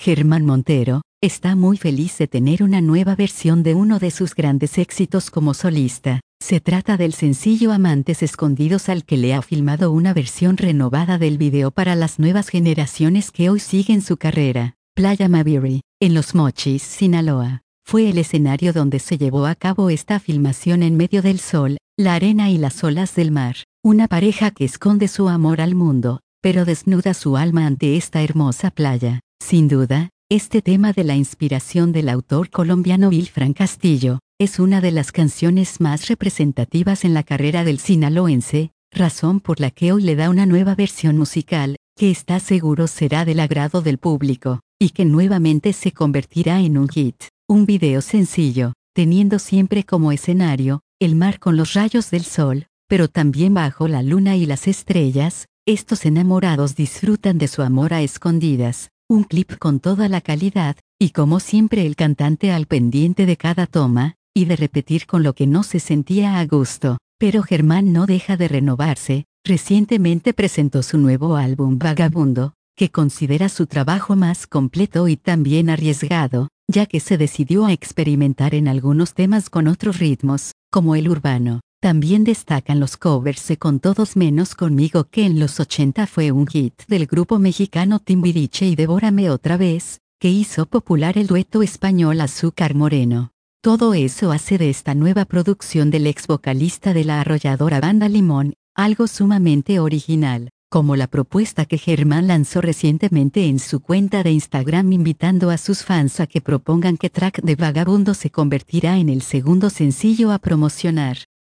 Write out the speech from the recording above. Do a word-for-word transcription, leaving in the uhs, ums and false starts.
Germán Montero, está muy feliz de tener una nueva versión de uno de sus grandes éxitos como solista. Se trata del sencillo Amantes Escondidos, al que le ha filmado una versión renovada del video para las nuevas generaciones que hoy siguen su carrera. Playa Maviri, en Los Mochis, Sinaloa, fue el escenario donde se llevó a cabo esta filmación en medio del sol, la arena y las olas del mar. Una pareja que esconde su amor al mundo, pero desnuda su alma ante esta hermosa playa. Sin duda, este tema de la inspiración del autor colombiano Wilfran Castillo, es una de las canciones más representativas en la carrera del sinaloense, razón por la que hoy le da una nueva versión musical, que está seguro será del agrado del público, y que nuevamente se convertirá en un hit. Un video sencillo, teniendo siempre como escenario, el mar con los rayos del sol, pero también bajo la luna y las estrellas, estos enamorados disfrutan de su amor a escondidas. Un clip con toda la calidad, y como siempre el cantante al pendiente de cada toma, y de repetir con lo que no se sentía a gusto. Pero Germán no deja de renovarse. Recientemente presentó su nuevo álbum Vagabundo, que considera su trabajo más completo y también arriesgado, ya que se decidió a experimentar en algunos temas con otros ritmos, como el urbano. También destacan los covers de Con Todos Menos Conmigo, que en los ochenta fue un hit del grupo mexicano Timbiriche, y Devórame Otra Vez, que hizo popular el dueto español Azúcar Moreno. Todo eso hace de esta nueva producción del ex vocalista de la arrolladora banda Limón, algo sumamente original, como la propuesta que Germán lanzó recientemente en su cuenta de Instagram, invitando a sus fans a que propongan qué track de Vagabundo se convertirá en el segundo sencillo a promocionar.